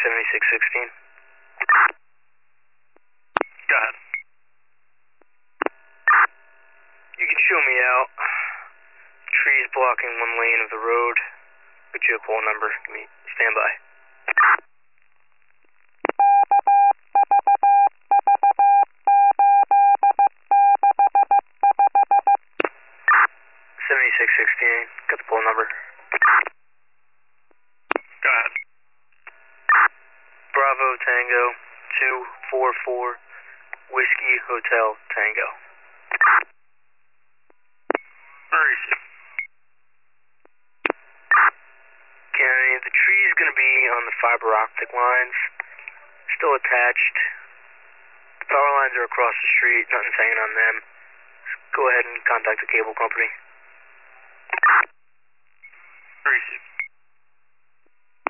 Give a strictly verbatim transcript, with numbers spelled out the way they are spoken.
seventy-six sixteen. Go ahead. You can show me out. Trees blocking one lane of the road. Get you a call number. Give me stand by. seventy-six sixteen. Got the pole number. Go ahead. Bravo Tango two four four Whiskey Hotel Tango. Where is it? Kennedy, the tree is going to be on the fiber optic lines. Still attached. The power lines are across the street. Nothing's hanging on them. Just go ahead and contact the cable company. Where is it?